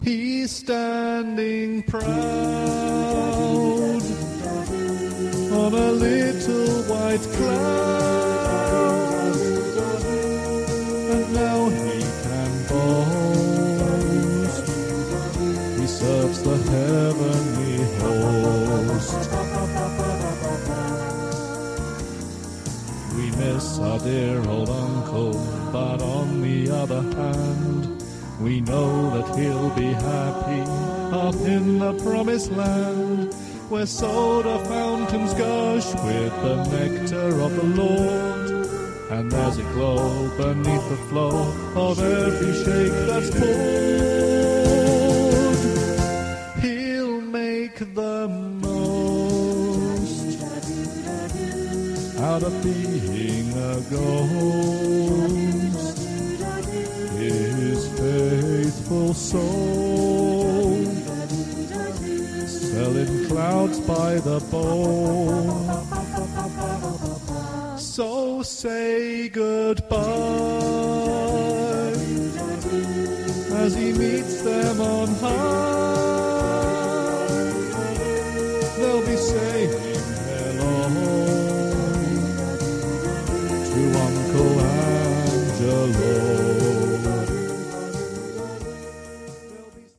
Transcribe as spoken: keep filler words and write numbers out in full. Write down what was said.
He's standing proud on a little white cloud, and now he can boast. He serves the heavenly host. We miss our dear old uncle, but on the other hand, we know that he'll be happy up in the promised land, where soda fountains gush with the nectar of the Lord, and there's a glow beneath the flow of every shake that's poured. He'll make the most out of being a ghost. His faithful soul, selling clouds by the bowl. So say goodbye as he meets them on high.